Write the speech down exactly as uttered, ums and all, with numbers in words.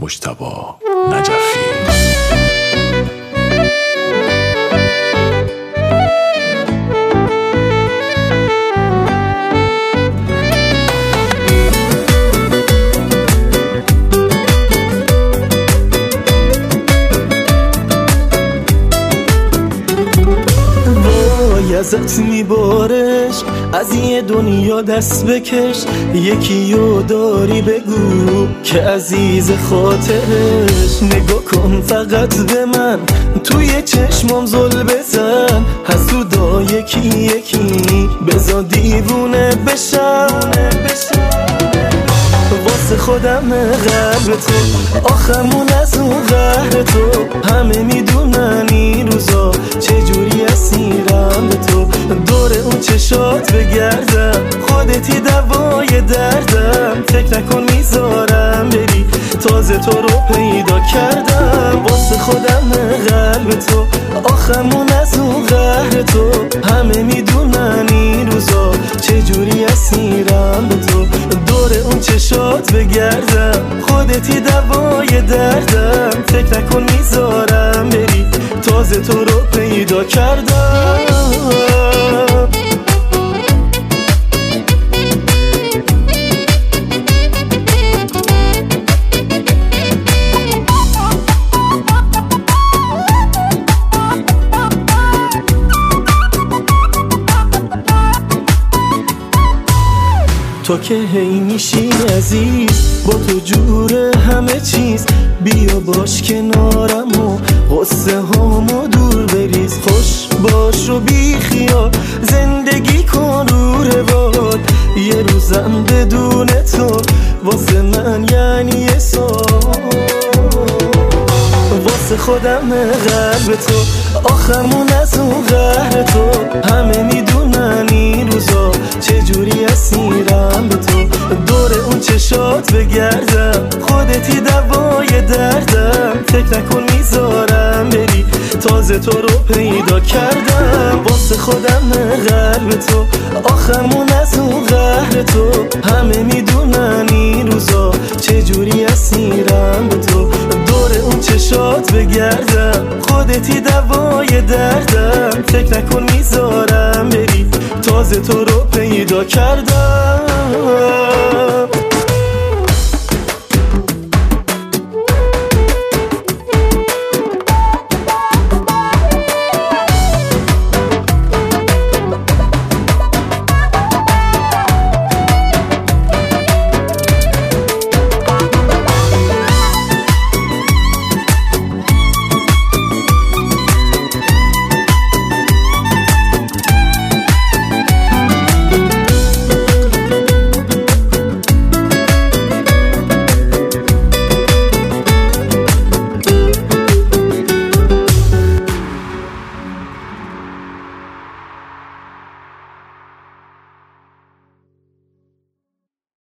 مجتبی نجفی. ازت میبارش از یه دنیا دست بکش، یکی رو داری بگو که عزیز خاطرش. نگاه کن فقط به من، توی چشمام زل بزن، حسودا یکی یکی بزا دیوونه بشم. واسه خودم قلب تو آخرمون از اون قهر تو، همه میدونن این روزا چجوری اسیرم به تو. دور اون چشات بگردم، خودتی دوای دردم، فکر نکن میذارم بری، تازه تو رو پیدا کردم. واسه خودم قلب تو آخرمون از اون قهر تو، همه میدونن این روزا چجوری اسیرم به تو. دور اون چشات بگردم، خودتی دوای دردم، فکر نکن میذارم بری، تازه تو رو پیدا کردم. تو که هی میشی عزیز، با تو جور همه چیز، بیا باش کنارم و غصه هامو دور بریز. خوش باش و بی خیال زندگی کن رو روال، یه روزم بدون تو واسه من یعنی یه سال. واسه خودم قلب تو آخرمون از اون قهر تو، همه میدونن این روزا چجوری اسیرم به تو. دور اون چشات بگردم، خودتی دوای دردم، فکر نکن میذارم بری، تازه تو رو پیدا کردم. واسه خودم قلب تو آخرمون از اون قهر تو، همه میدونن این روزا چجوری اسیرم به تو. دور اون چشات بگردم، خودتی دوای دردم، فکر نکن میذارم بری، تازه تو رو پیدا کردم.